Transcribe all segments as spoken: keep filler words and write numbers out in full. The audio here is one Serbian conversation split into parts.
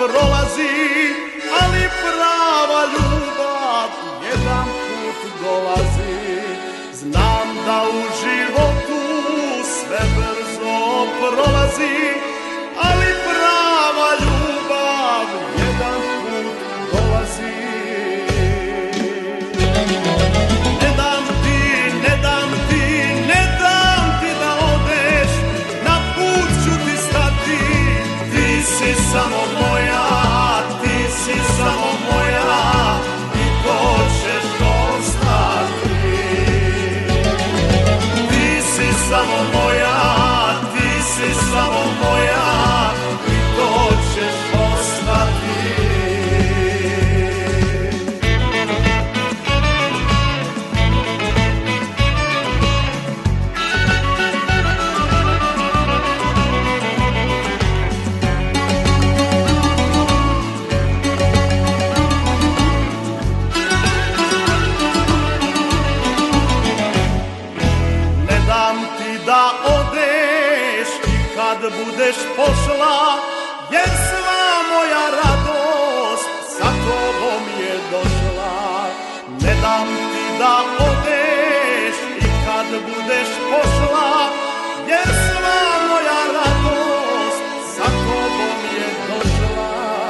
prolazi, ali prava ljubav jedan put dolazi. Znam da u životu sve brzo prolazi, ali prava ljubav jedan put dolazi. Ne dam ti, ne dam ti, ne dam ti da odeš, na put ću ti stati. Ti si samo moja, ti si samo moja i to ćeš ostati. Ti si samo moja, ti si samo moja i to ćeš ostati. Ne dam ti da odeš i kad budeš pošla, jer sva moja radost sa tobom je došla. Ne dam ti da odeš i kad budeš pošla, jer sva moja radost sa tobom je došla.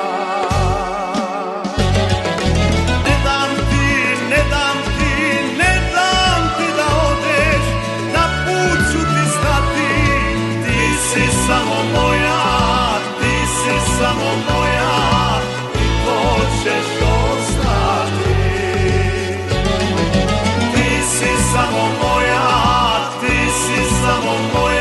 Ne dam ti, ne dam ti, ne dam ti da odeš, na put ću ti stati. Ti si samo moja, ti si samo moja i to ćeš ostati. Ti si samo moja, ti si samo moja.